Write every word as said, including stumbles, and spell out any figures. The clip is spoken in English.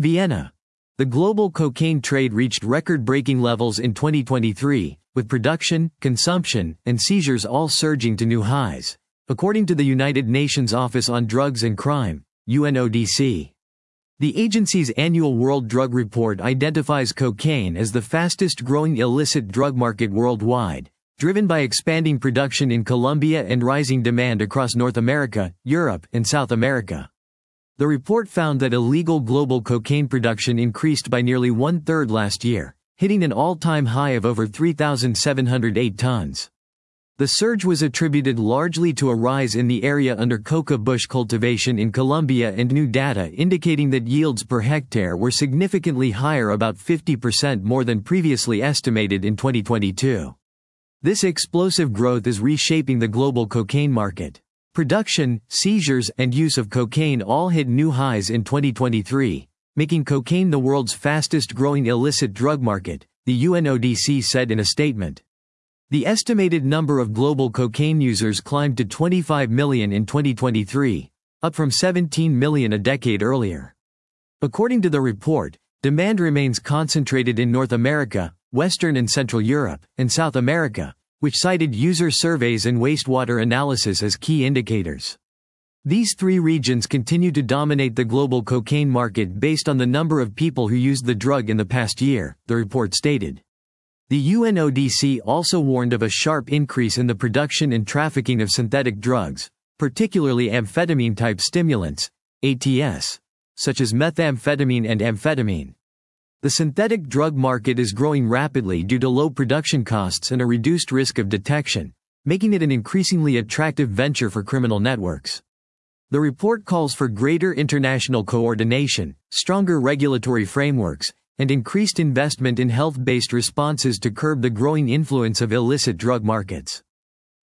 Vienna. The global cocaine trade reached record-breaking levels in twenty twenty-three, with production, consumption, and seizures all surging to new highs, according to the United Nations Office on Drugs and Crime, U N O D C. The agency's annual World Drug Report identifies cocaine as the fastest-growing illicit drug market worldwide, driven by expanding production in Colombia and rising demand across North America, Europe, and South America. The report found that illegal global cocaine production increased by nearly one-third last year, hitting an all-time high of over three thousand seven hundred eight tons. The surge was attributed largely to a rise in the area under coca bush cultivation in Colombia and new data indicating that yields per hectare were significantly higher, about fifty percent more than previously estimated in twenty twenty-two. This explosive growth is reshaping the global cocaine market. Production, seizures, and use of cocaine all hit new highs in twenty twenty-three, making cocaine the world's fastest-growing illicit drug market, the U N O D C said in a statement. The estimated number of global cocaine users climbed to twenty-five million in twenty twenty-three, up from seventeen million a decade earlier. According to the report, demand remains concentrated in North America, Western and Central Europe, and South America, which cited user surveys and wastewater analysis as key indicators. These three regions continue to dominate the global cocaine market based on the number of people who used the drug in the past year, the report stated. The U N O D C also warned of a sharp increase in the production and trafficking of synthetic drugs, particularly amphetamine-type stimulants, A T S, such as methamphetamine and amphetamine. The synthetic drug market is growing rapidly due to low production costs and a reduced risk of detection, making it an increasingly attractive venture for criminal networks. The report calls for greater international coordination, stronger regulatory frameworks, and increased investment in health-based responses to curb the growing influence of illicit drug markets.